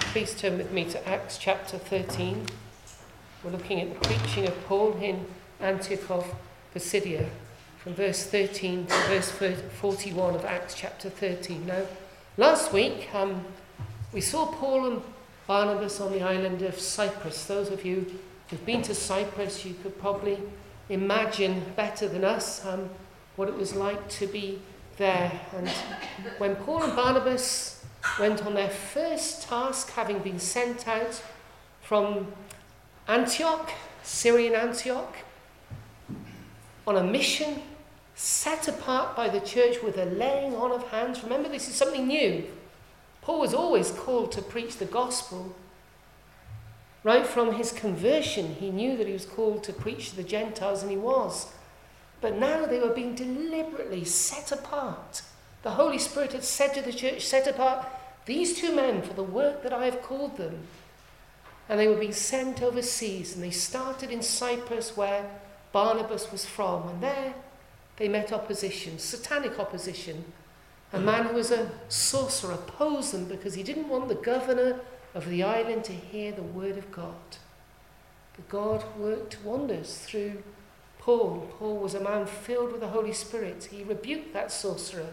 Please turn with me to Acts chapter 13. We're looking at the preaching of Paul in Antioch of Pisidia, from verse 13 to verse 41 of Acts chapter 13. Now, last week we saw Paul and Barnabas on the island of Cyprus. Those of you who've been to Cyprus, you could probably imagine better than us what it was like to be there. And when Paul and Barnabas went on their first task, having been sent out from Antioch, Syrian Antioch, on a mission set apart by the church with a laying on of hands. Remember, this is something new. Paul was always called to preach the gospel. Right from his conversion, he knew that he was called to preach to the Gentiles, and he was. But now they were being deliberately set apart. The Holy Spirit had said to the church, set apart these two men for the work that I have called them. And they were being sent overseas, and they started in Cyprus, where Barnabas was from. And there they met opposition, satanic opposition. A man who was a sorcerer opposed them because he didn't want the governor of the island to hear the word of God. But God worked wonders through Paul. Paul was a man filled with the Holy Spirit. He rebuked that sorcerer.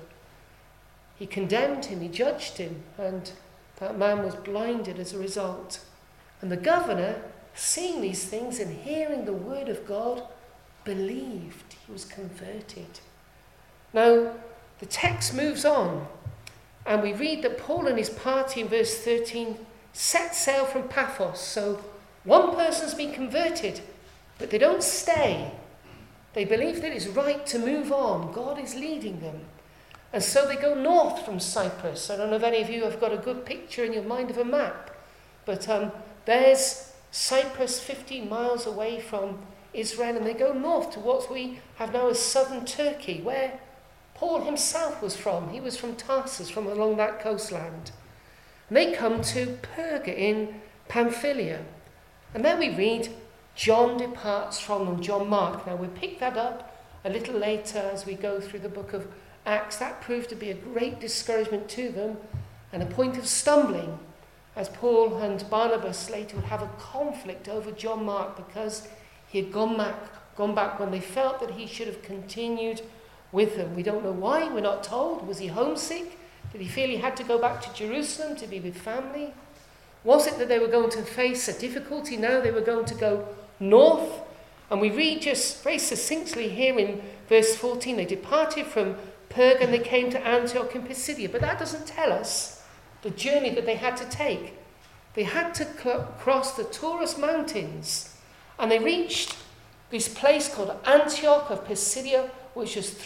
He condemned him, he judged him, and that man was blinded as a result. And the governor, seeing these things and hearing the word of God, believed. He was converted. Now, the text moves on, and we read that Paul and his party in verse 13 set sail from Paphos. So one person's been converted, but they don't stay. They believe that it's right to move on. God is leading them. And so they go north from Cyprus. I don't know if any of you have got a good picture in your mind of a map, but there's Cyprus 15 miles away from Israel, and they go north to what we have now as southern Turkey, where Paul himself was from. He was from Tarsus, from along that coastland. And they come to Perga in Pamphylia. And there we read, John departs from them, John Mark. Now we'll pick that up a little later as we go through the book of Acts. That proved to be a great discouragement to them and a point of stumbling, as Paul and Barnabas later would have a conflict over John Mark because he had gone back when they felt that he should have continued with them. We don't know why, we're not told. Was he homesick? Did he feel he had to go back to Jerusalem to be with family? Was it that they were going to face a difficulty now? They were going to go north. And we read just very succinctly here in verse 14, they departed from Perga and they came to Antioch in Pisidia. But that doesn't tell us the journey that they had to take. They had to cross the Taurus Mountains, and they reached this place called Antioch of Pisidia, which is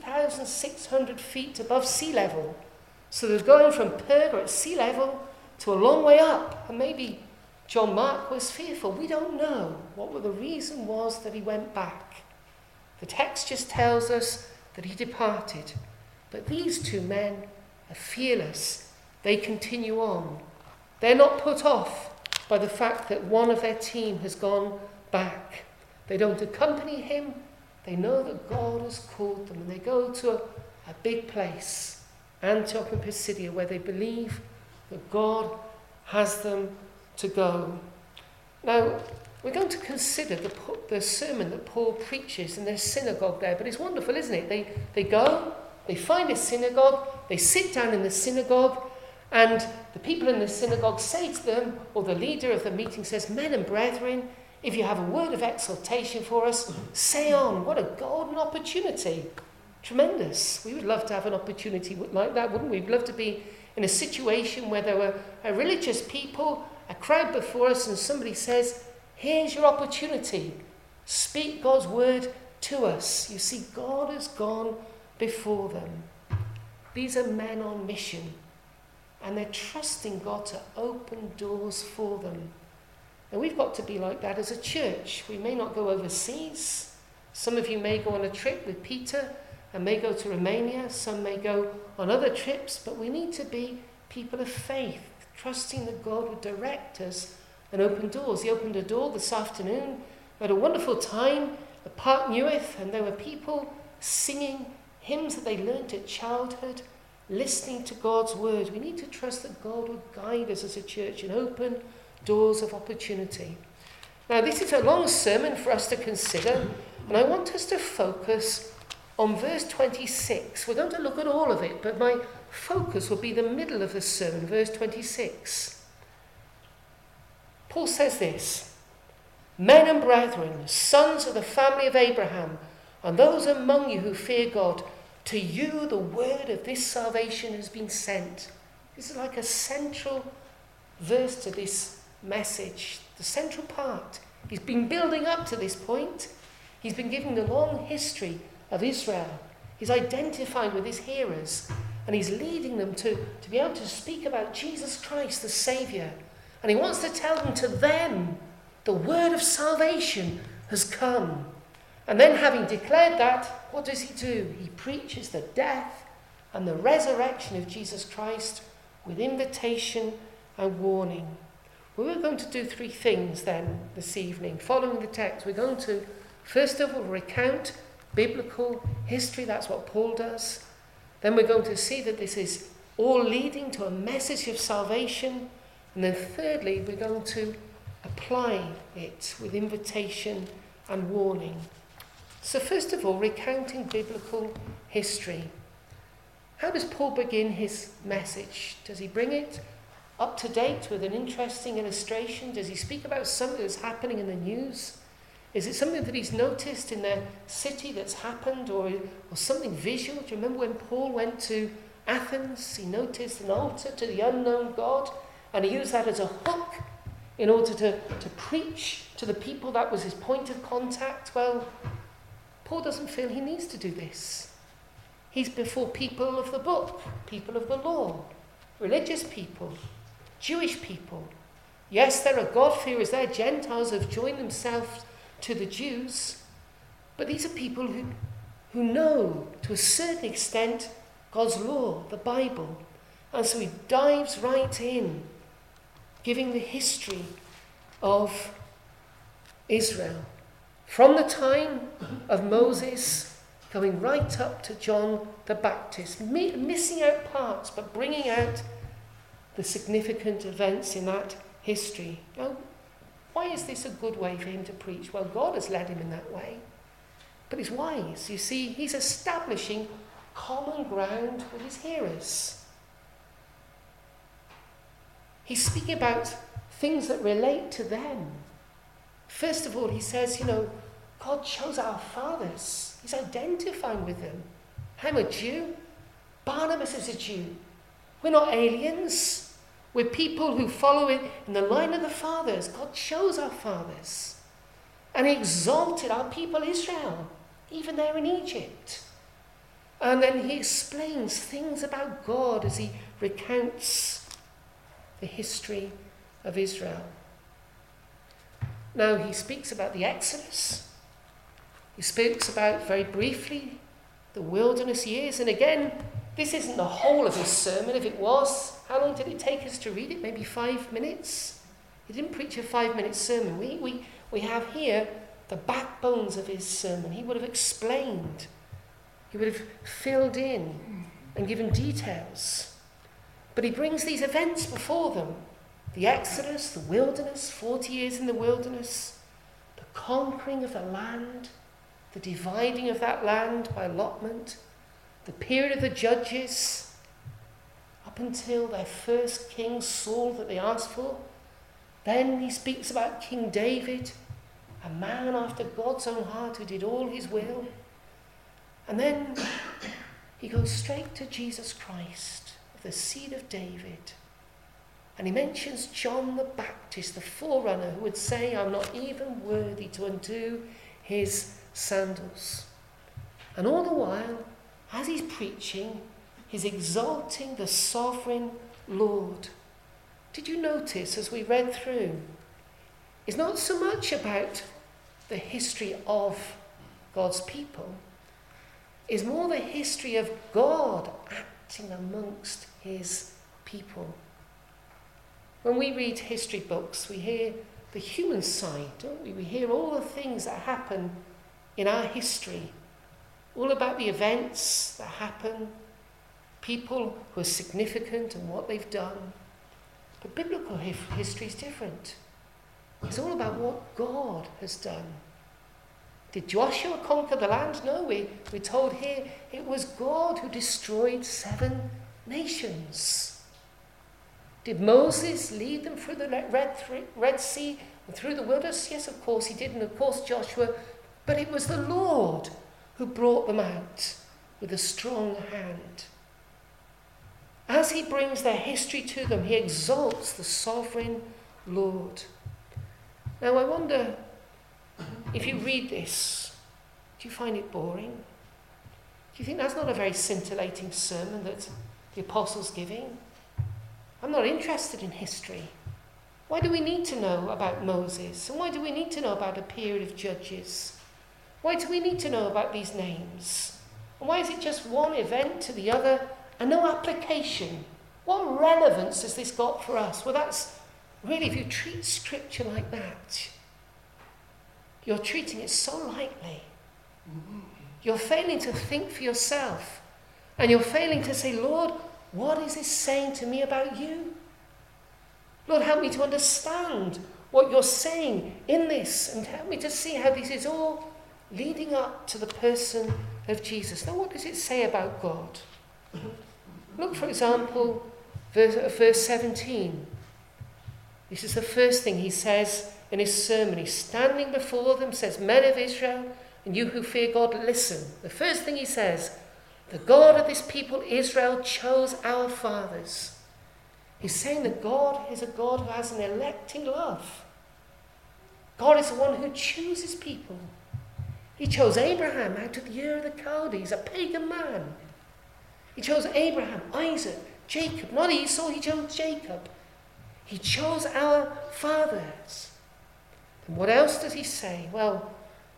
3,600 feet above sea level. So they're going from Perga at sea level to a long way up. And maybe John Mark was fearful. We don't know what the reason was that he went back. The text just tells us that he departed. But these two men are fearless. They continue on. They're not put off by the fact that one of their team has gone back. They don't accompany him. They know that God has called them, and they go to a big place, Antioch and Pisidia, where they believe that God has them to go. Now, we're going to consider the sermon that Paul preaches in their synagogue there, but it's wonderful, isn't it? They go, they find a synagogue, they sit down in the synagogue, and the people in the synagogue say to them, or the leader of the meeting says, men and brethren, if you have a word of exhortation for us, say on. What a golden opportunity. Tremendous. We would love to have an opportunity like that, wouldn't we? We'd love to be in a situation where there were a religious people, a crowd before us, and somebody says, here's your opportunity. Speak God's word to us. You see, God has gone before them. These are men on mission, and they're trusting God to open doors for them. And we've got to be like that as a church. We may not go overseas. Some of you may go on a trip with Peter and may go to Romania. Some may go on other trips. But we need to be people of faith, trusting that God would direct us and open doors. He opened a door this afternoon. We had a wonderful time at Park Newydd, and there were people singing hymns that they learnt at childhood. listening to God's word. We need to trust that God will guide us as a church and open doors of opportunity. Now, this is a long sermon for us to consider, and I want us to focus on verse 26. We're going to look at all of it, but my focus will be the middle of the sermon, verse 26. Paul says this: "Men and brethren, sons of the family of Abraham, and those among you who fear God, to you the word of this salvation has been sent." This is like a central verse to this message, the central part. He's been building up to this point. He's been giving the long history of Israel. He's identifying with his hearers, and he's leading them to be able to speak about Jesus Christ, the Saviour. And he wants to tell them the word of salvation has come. And then, having declared that, what does he do? He preaches the death and the resurrection of Jesus Christ with invitation and warning. Well, we're going to do three things then this evening. Following the text, we're going to, first of all, recount biblical history. That's what Paul does. Then we're going to see that this is all leading to a message of salvation. And then thirdly, we're going to apply it with invitation and warning. So first of all, recounting biblical history. How does Paul begin his message? Does he bring it up to date with an interesting illustration? Does he speak about something that's happening in the news? Is it something that he's noticed in their city that's happened, or something visual? Do you remember when Paul went to Athens? He noticed an altar to the unknown God, and he used that as a hook in order to preach to the people. That was his point of contact. Well, Paul doesn't feel he needs to do this. He's before people of the book, people of the law, religious people, Jewish people. Yes, there are God-fearers there. Gentiles have joined themselves to the Jews. But these are people who know, to a certain extent, God's law, the Bible. And so he dives right in, giving the history of Israel. From the time of Moses, going right up to John the Baptist, missing out parts, but bringing out the significant events in that history. Now, why is this a good way for him to preach? Well, God has led him in that way. But he's wise. You see, he's establishing common ground with his hearers. He's speaking about things that relate to them. First of all, he says, God chose our fathers. He's identifying with them. I'm a Jew. Barnabas is a Jew. We're not aliens. We're people who follow in the line of the fathers. God chose our fathers. And he exalted our people Israel, even there in Egypt. And then he explains things about God as he recounts the history of Israel. Now, he speaks about the Exodus. He speaks about, very briefly, the wilderness years. And again, this isn't the whole of his sermon. If it was, how long did it take us to read it? Maybe 5 minutes? He didn't preach a 5-minute sermon. We have here the backbones of his sermon. He would have explained. He would have filled in and given details. But he brings these events before them. The Exodus, the wilderness, 40 years in the wilderness, the conquering of the land, the dividing of that land by allotment, the period of the judges, up until their first king, Saul, that they asked for. Then he speaks about King David, a man after God's own heart who did all his will. And then he goes straight to Jesus Christ, of the seed of David. And he mentions John the Baptist, the forerunner, who would say, I'm not even worthy to undo his sandals. And all the while, as he's preaching, he's exalting the sovereign Lord. Did you notice, as we read through, it's not so much about the history of God's people. It's more the history of God acting amongst his people. When we read history books, we hear the human side, don't we? We hear all the things that happen in our history, all about the events that happen, people who are significant and what they've done. But biblical history is different. It's all about what God has done. Did Joshua conquer the land? No, we're told here it was God who destroyed 7 nations. Did Moses lead them through the Red Sea and through the wilderness? Yes, of course he did, and of course Joshua. But it was the Lord who brought them out with a strong hand. As he brings their history to them, he exalts the sovereign Lord. Now I wonder, if you read this, do you find it boring? Do you think that's not a very scintillating sermon that the apostle's giving? I'm not interested in history. Why do we need to know about Moses? And why do we need to know about a period of judges? Why do we need to know about these names? And why is it just one event to the other and no application? What relevance has this got for us? Well, that's really, if you treat Scripture like that, you're treating it so lightly. You're failing to think for yourself. And you're failing to say, Lord, what is this saying to me about you? Lord, help me to understand what you're saying in this, and help me to see how this is all leading up to the person of Jesus. Now, what does it say about God? Look, for example, verse 17. This is the first thing he says in his sermon. He's standing before them, says, "Men of Israel, and you who fear God, listen." The first thing he says, the God of this people, Israel, chose our fathers. He's saying that God is a God who has an electing love. God is the one who chooses people. He chose Abraham out of the Ur of the Chaldees, a pagan man. He chose Abraham, Isaac, Jacob, not Esau, he chose Jacob. He chose our fathers. And what else does he say? Well,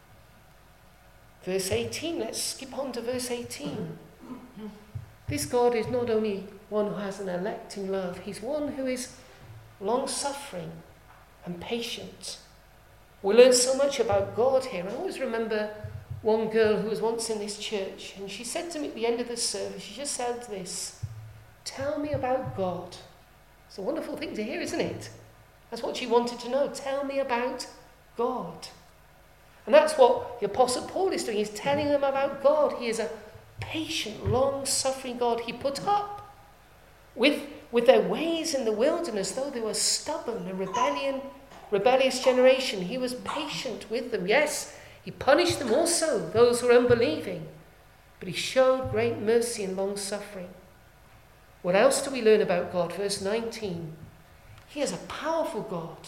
verse 18, let's skip on to verse 18. This God is not only one who has an electing love, he's one who is long-suffering and patient. We learn so much about God here. I always remember one girl who was once in this church, and she said to me at the end of the service, she just said this, "Tell me about God." It's a wonderful thing to hear, isn't it? That's what she wanted to know. Tell me about God. And that's what the Apostle Paul is doing. He's telling them about God. He is a patient, long-suffering God. He put up with their ways in the wilderness, though they were stubborn and rebellious generation. He was patient with them. Yes, he punished them also, those who were unbelieving. But he showed great mercy and long-suffering. What else do we learn about God? Verse 19. He is a powerful God.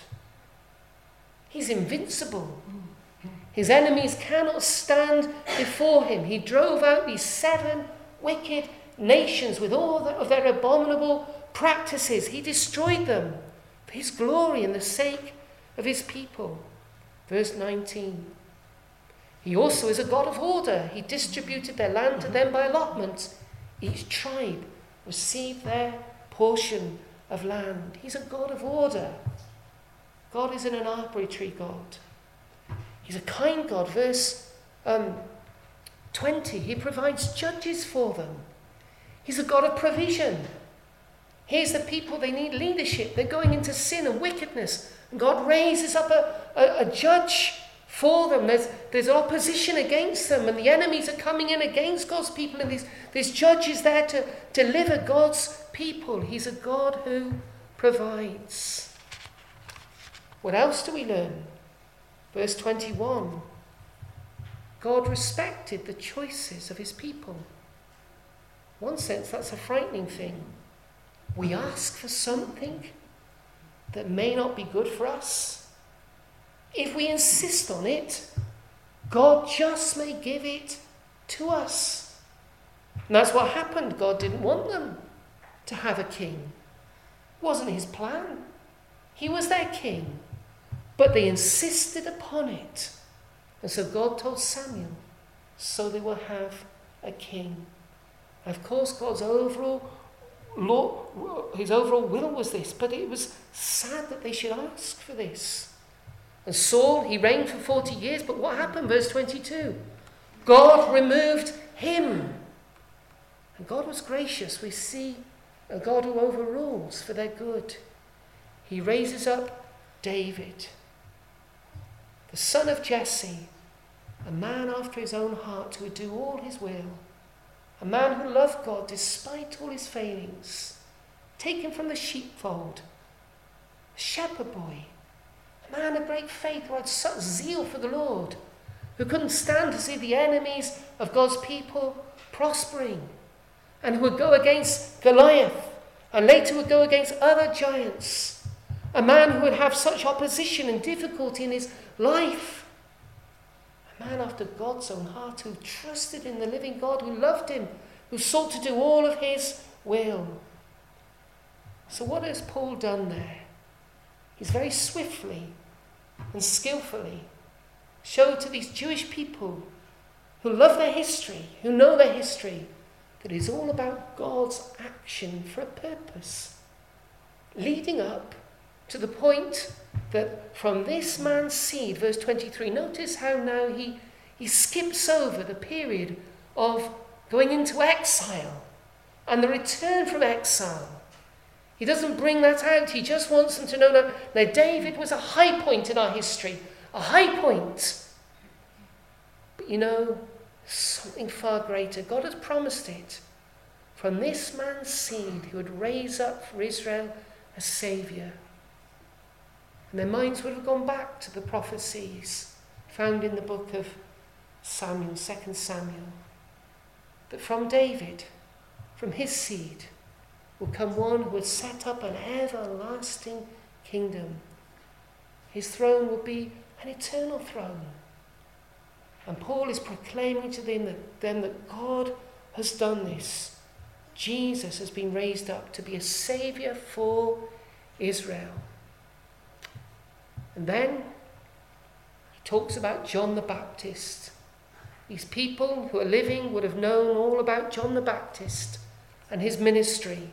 He's invincible. His enemies cannot stand before him. He drove out these 7 wicked nations with all of their abominable practices. He destroyed them for his glory and the sake of his people. Verse 19. He also is a God of order. He distributed their land to them by allotment. Each tribe received their portion of land. He's a God of order. God isn't an arbitrary God. He's a kind God. Verse 20, he provides judges for them. He's a God of provision. Here's the people, they need leadership. They're going into sin and wickedness. And God raises up a judge for them. There's opposition against them, and the enemies are coming in against God's people, and there's judges there to deliver God's people. He's a God who provides. What else do we learn? Verse 21. God respected the choices of his people. In one sense, that's a frightening thing. We ask for something that may not be good for us. If we insist on it, God just may give it to us. And that's what happened. God didn't want them to have a king. It wasn't his plan. He was their king. But they insisted upon it. And so God told Samuel, so they will have a king. And of course, God's overall will was this, but it was sad that they should ask for this. And Saul, he reigned for 40 years, but what happened? Verse 22. God removed him. And God was gracious. We see a God who overrules for their good. He raises up David, the son of Jesse, a man after his own heart who would do all his will, a man who loved God despite all his failings, taken from the sheepfold, a shepherd boy, a man of great faith who had such zeal for the Lord, who couldn't stand to see the enemies of God's people prospering, and who would go against Goliath and later would go against other giants. A man who would have such opposition and difficulty in his life. A man after God's own heart, who trusted in the living God, who loved him, who sought to do all of his will. So what has Paul done there? He's very swiftly and skillfully showed to these Jewish people who love their history, who know their history, that it's all about God's action for a purpose, leading up to the point that from this man's seed, verse 23, notice how now he skips over the period of going into exile and the return from exile. He doesn't bring that out. He just wants them to know now David was a high point in our history, a high point. But you know, something far greater. God has promised it. From this man's seed, he would raise up for Israel a saviour. And their minds would have gone back to the prophecies found in the book of Samuel, 2 Samuel, that from David, from his seed, will come one who would set up an everlasting kingdom. His throne will be an eternal throne. And Paul is proclaiming to them that God has done this. Jesus has been raised up to be a saviour for Israel. And then he talks about John the Baptist. These people who are living would have known all about John the Baptist and his ministry.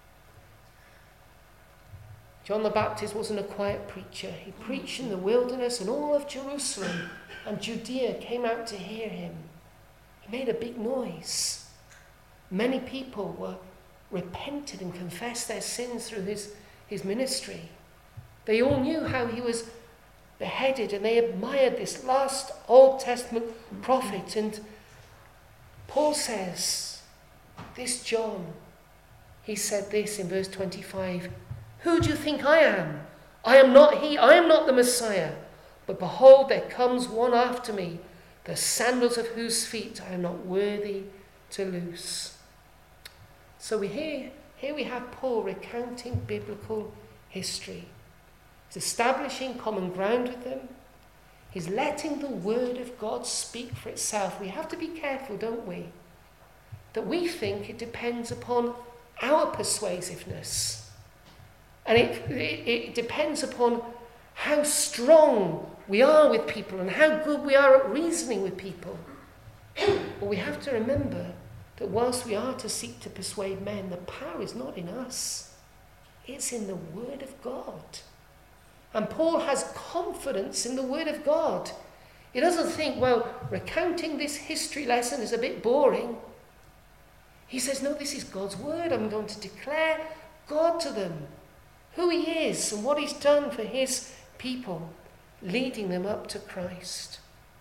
John the Baptist wasn't a quiet preacher. He preached in the wilderness, and all of Jerusalem and Judea came out to hear him. He made a big noise. Many people were repented and confessed their sins through his ministry. They all knew how he was beheaded, and they admired this last Old Testament prophet. And Paul says, this John, he said this in verse 25, "Who do you think I am? I am not he, I am not the Messiah. But behold, there comes one after me, the sandals of whose feet I am not worthy to loose." So here we have Paul recounting biblical history. He's establishing common ground with them. He's letting the word of God speak for itself. We have to be careful, don't we? That we think it depends upon our persuasiveness. And it depends upon how strong we are with people and how good we are at reasoning with people. But we have to remember that whilst we are to seek to persuade men, the power is not in us. It's in the word of God. And Paul has confidence in the word of God. He doesn't think, well, recounting this history lesson is a bit boring. He says, no, this is God's word. I'm going to declare God to them, who he is and what he's done for his people, leading them up to Christ.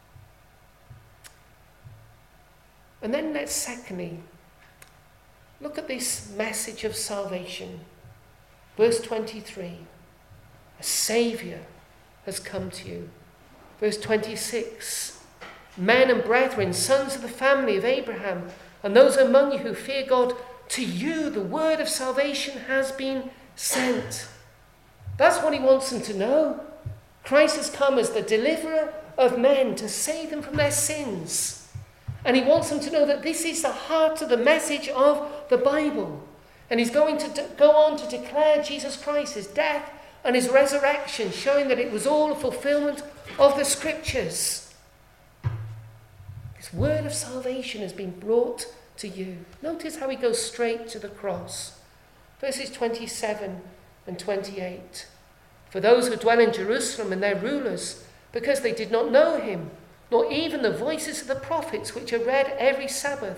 And then let's secondly look at this message of salvation. Verse 23, a saviour has come to you. Verse 26, men and brethren, sons of the family of Abraham, and those among you who fear God, to you the word of salvation has been sent. That's what he wants them to know. Christ has come as the deliverer of men to save them from their sins. And he wants them to know that this is the heart of the message of the Bible. And he's going to go on to declare Jesus Christ, his death and his resurrection, showing that it was all a fulfillment of the scriptures. This word of salvation has been brought to you. Notice how he goes straight to the cross. Verses 27 and 28. For those who dwell in Jerusalem and their rulers, because they did not know him, nor even the voices of the prophets which are read every Sabbath,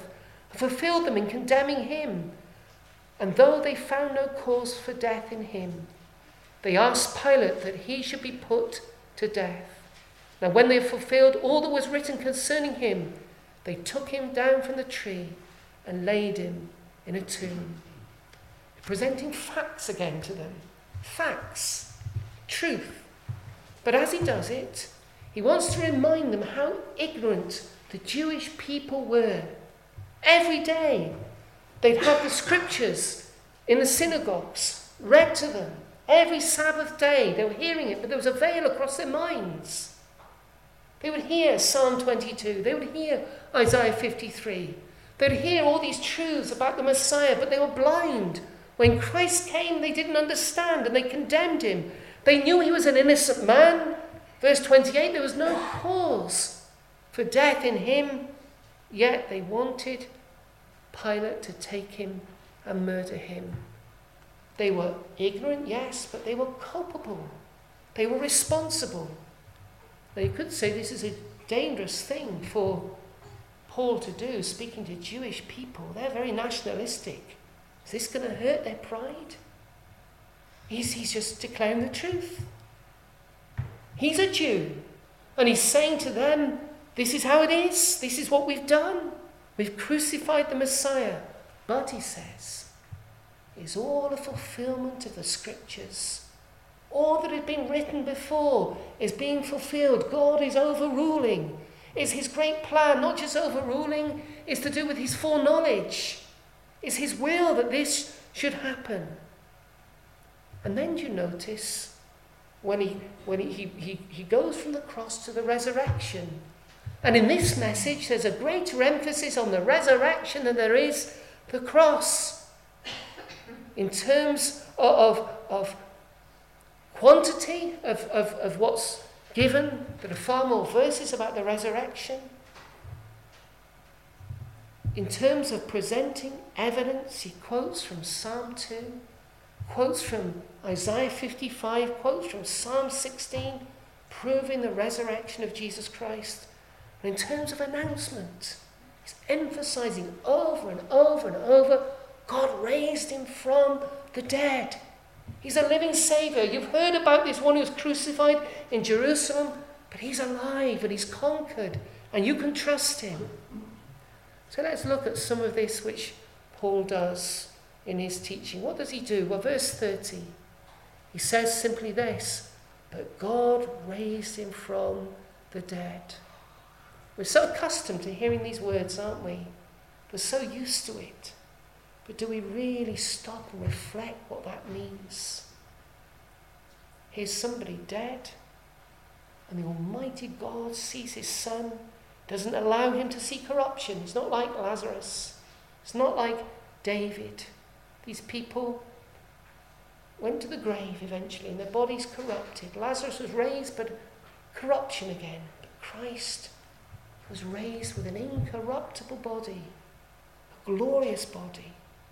and fulfilled them in condemning him. And though they found no cause for death in him, they asked Pilate that he should be put to death. Now when they had fulfilled all that was written concerning him, they took him down from the tree and laid him in a tomb. Presenting facts again to them. Facts. Truth. But as he does it, he wants to remind them how ignorant the Jewish people were. Every day they'd have the scriptures in the synagogues read to them. Every Sabbath day they were hearing it, but there was a veil across their minds. They would hear Psalm 22. They would hear Isaiah 53. They would hear all these truths about the Messiah, but they were blind. When Christ came, they didn't understand and they condemned him. They knew he was an innocent man. Verse 28, there was no cause for death in him, yet they wanted Pilate to take him and murder him. They were ignorant, yes, but they were culpable. They were responsible. Now you could say this is a dangerous thing for Paul to do, speaking to Jewish people. They're very nationalistic. Is this going to hurt their pride? He's just declaring the truth. He's a Jew, and he's saying to them, this is how it is. This is what we've done. We've crucified the Messiah. But, he says, is all the fulfillment of the scriptures. All that had been written before is being fulfilled. God is overruling. Is his great plan, not just overruling, is to do with his foreknowledge. It's his will that this should happen. And then you notice when he goes from the cross to the resurrection. And in this message, there's a greater emphasis on the resurrection than there is the cross. In terms of quantity of what's given, there are far more verses about the resurrection. In terms of presenting evidence, he quotes from Psalm 2, quotes from Isaiah 55, quotes from Psalm 16, proving the resurrection of Jesus Christ. And in terms of announcement, he's emphasizing over and over and over, God raised him from the dead. He's a living Saviour. You've heard about this one who was crucified in Jerusalem, but he's alive and he's conquered, and you can trust him. So let's look at some of this which Paul does in his teaching. What does he do? Well, verse 30, he says simply this, but God raised him from the dead. We're so accustomed to hearing these words, aren't we? We're so used to it. But do we really stop and reflect what that means? Here's somebody dead, and the Almighty God sees his Son, doesn't allow him to see corruption. It's not like Lazarus. It's not like David. These people went to the grave eventually, and their bodies corrupted. Lazarus was raised, but corruption again. But Christ was raised with an incorruptible body, a glorious body.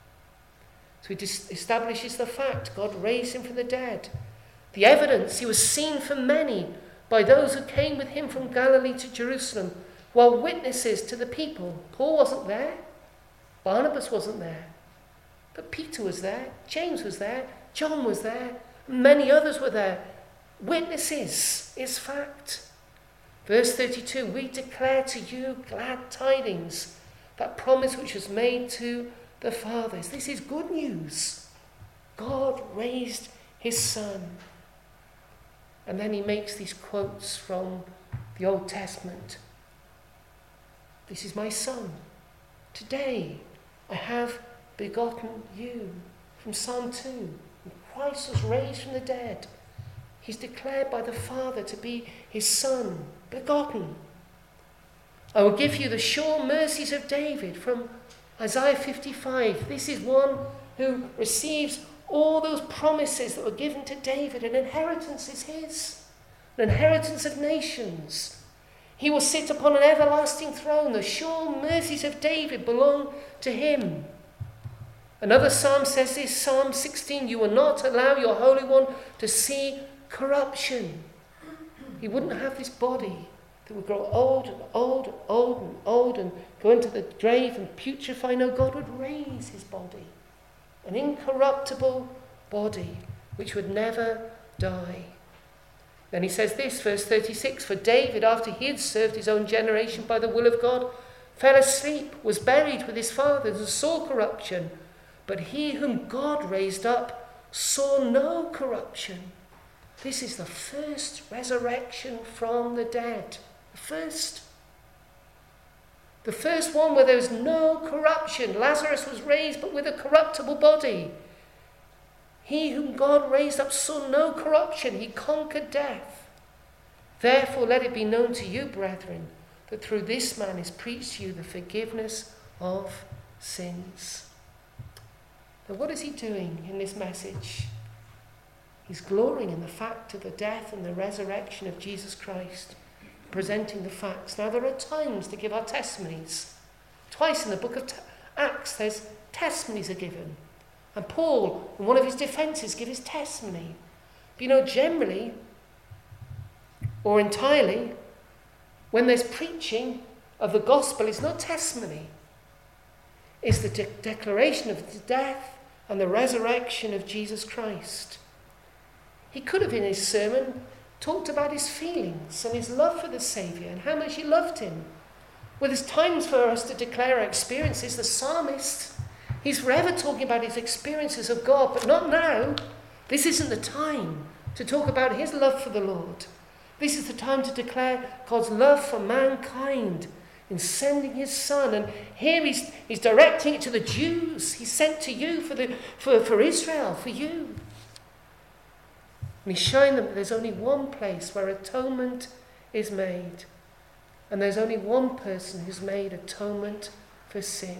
So he establishes the fact God raised him from the dead. The evidence, he was seen for many by those who came with him from Galilee to Jerusalem, while witnesses to the people. Paul wasn't there. Barnabas wasn't there. But Peter was there. James was there. John was there. Many others were there. Witnesses is fact. Verse 32, we declare to you glad tidings, that promise which was made to the fathers. This is good news. God raised his Son. And then he makes these quotes from the Old Testament. This is my Son. Today I have begotten you. From Psalm 2. And Christ was raised from the dead. He's declared by the Father to be his Son, begotten. I will give you the sure mercies of David from Isaiah 55. This is one who receives all those promises that were given to David. An inheritance is his. An inheritance of nations. He will sit upon an everlasting throne. The sure mercies of David belong to him. Another psalm says this, Psalm 16, you will not allow your Holy One to see corruption. He wouldn't have this body. that we grow old and old and old and old and go into the grave and putrefy. No, God would raise his body, an incorruptible body which would never die. Then he says this, verse 36, for David, after he had served his own generation by the will of God, fell asleep, was buried with his fathers, and saw corruption. But he whom God raised up saw no corruption. This is the first resurrection from the dead. The first one where there was no corruption. Lazarus was raised but with a corruptible body. He whom God raised up saw no corruption. He conquered death. Therefore let it be known to you, brethren, that through this man is preached to you the forgiveness of sins. Now what is he doing in this message? He's glorying in the fact of the death and the resurrection of Jesus Christ, presenting the facts. Now there are times to give our testimonies. Twice in the book of Acts there's testimonies are given. And Paul, in one of his defences, gives his testimony. But generally, or entirely, when there's preaching of the gospel, it's not testimony. It's the declaration of the death and the resurrection of Jesus Christ. He could have, in his sermon, talked about his feelings and his love for the Saviour and how much he loved him. Well, there's times for us to declare our experiences. The psalmist, he's forever talking about his experiences of God, but not now. This isn't the time to talk about his love for the Lord. This is the time to declare God's love for mankind in sending his Son. And here he's directing it to the Jews. He sent to you for Israel, for you. And he's showing them that there's only one place where atonement is made. And there's only one person who's made atonement for sin.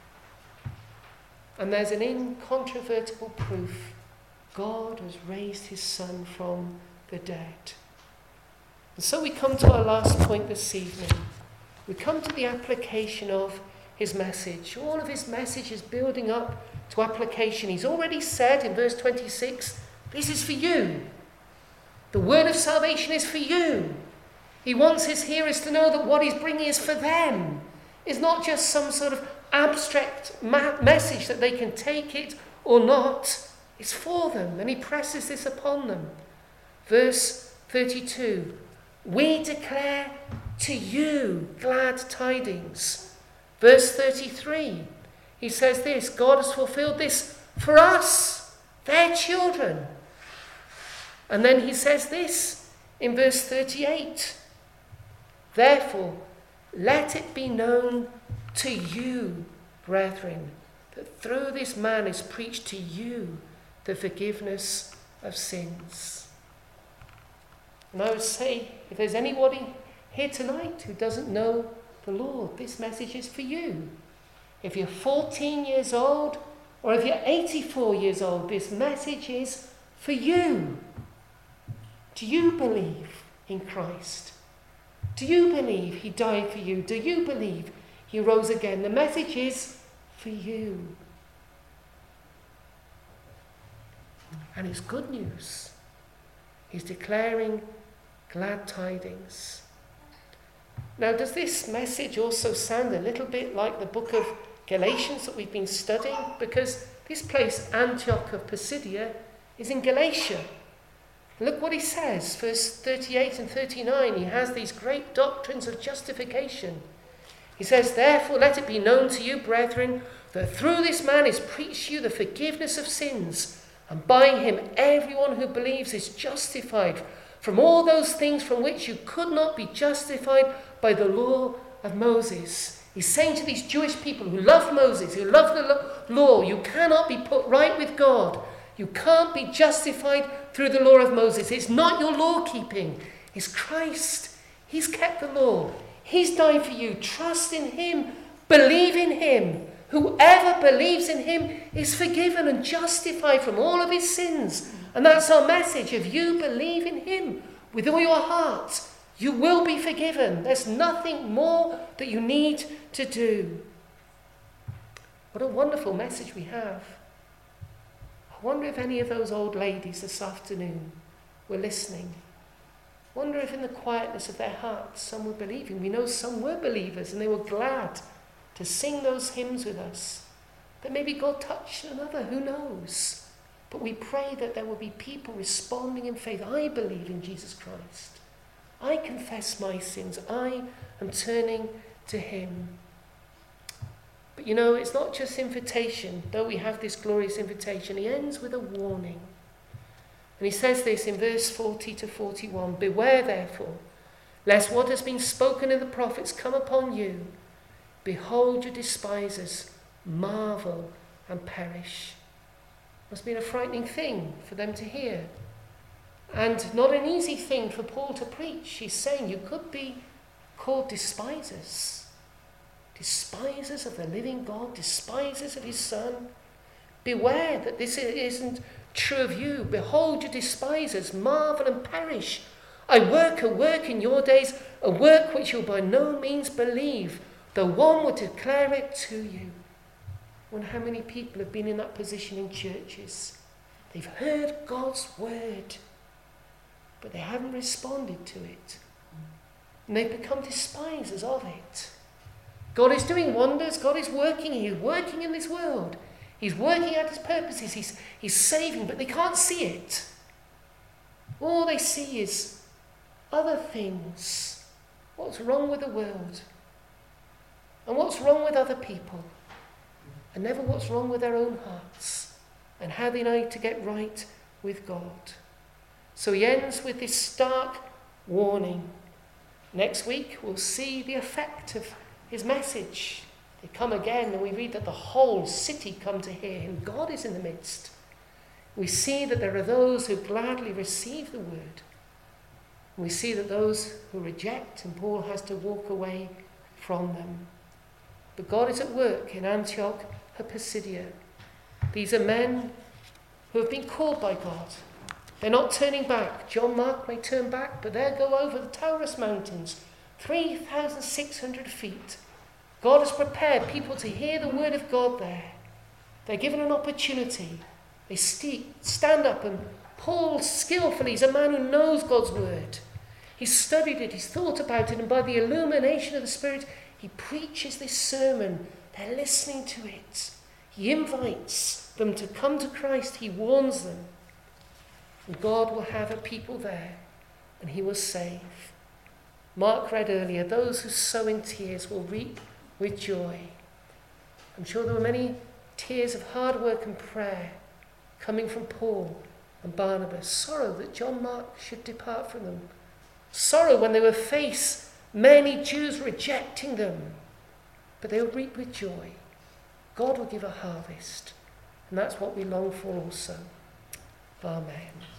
And there's an incontrovertible proof. God has raised his Son from the dead. And so we come to our last point this evening. We come to the application of his message. All of his message is building up to application. He's already said in verse 26, this is for you. The word of salvation is for you. He wants his hearers to know that what he's bringing is for them. It's not just some sort of abstract message that they can take it or not. It's for them, and he presses this upon them. Verse 32, we declare to you glad tidings. Verse 33, he says this, God has fulfilled this for us, their children. And then he says this in verse 38, therefore let it be known to you, brethren, that through this man is preached to you the forgiveness of sins. And I would say, if there's anybody here tonight who doesn't know the Lord, this message is for you. If you're 14 years old or if you're 84 years old, this message is for you. Do you believe in Christ? Do you believe he died for you? Do you believe he rose again? The message is for you. And it's good news. He's declaring glad tidings. Now, does this message also sound a little bit like the book of Galatians that we've been studying? Because this place, Antioch of Pisidia, is in Galatia. Look what he says, verse 38 and 39. He has these great doctrines of justification. He says, therefore let it be known to you, brethren, that through this man is preached to you the forgiveness of sins, and by him everyone who believes is justified from all those things from which you could not be justified by the law of Moses. He's saying to these Jewish people who love Moses, who love the law, you cannot be put right with God. You can't be justified through the law of Moses. It's not your law keeping. It's Christ. He's kept the law. He's died for you. Trust in him. Believe in him. Whoever believes in him is forgiven and justified from all of his sins. And that's our message. If you believe in him with all your heart, you will be forgiven. There's nothing more that you need to do. What a wonderful message we have. I wonder if any of those old ladies this afternoon were listening. Wonder if in the quietness of their hearts some were believing. We know some were believers and they were glad to sing those hymns with us. That maybe God touched another, who knows? But we pray that there will be people responding in faith. I believe in Jesus Christ. I confess my sins. I am turning to him. But you know, it's not just invitation, though we have this glorious invitation. He ends with a warning. And he says this in verse 40 to 41. Beware therefore, lest what has been spoken in the prophets come upon you. Behold your despisers, marvel and perish. Must have been a frightening thing for them to hear. And not an easy thing for Paul to preach. He's saying you could be called despisers. Despisers of the living God, despisers of his Son. Beware that this isn't true of you. Behold your despisers, marvel and perish. I work a work in your days, a work which you'll by no means believe, though one would declare it to you. I wonder how many people have been in that position in churches. They've heard God's word, but they haven't responded to it. And they've become despisers of it. God is doing wonders. God is working. He's working in this world. He's working out his purposes. He's saving, but they can't see it. All they see is other things. What's wrong with the world? And what's wrong with other people? And never what's wrong with their own hearts and how they need to get right with God. So he ends with this stark warning. Next week we'll see the effect of his message. They come again and we read that the whole city come to hear him. God is in the midst. We see that there are those who gladly receive the word. We see that those who reject, and Paul has to walk away from them. But God is at work in Antioch of Pisidia. These are men who have been called by God. They're not turning back. John Mark may turn back, but they'll go over the Taurus Mountains, 3,600 feet. God has prepared people to hear the word of God there. They're given an opportunity. They stand up, and Paul skillfully is a man who knows God's word. He's studied it, he's thought about it, and by the illumination of the Spirit, he preaches this sermon. They're listening to it. He invites them to come to Christ. He warns them. And God will have a people there, and he will save. Mark read earlier, those who sow in tears will reap with joy. I'm sure there were many tears of hard work and prayer coming from Paul and Barnabas. Sorrow that John Mark should depart from them. Sorrow when they will face many Jews rejecting them. But they will reap with joy. God will give a harvest. And that's what we long for also. Amen.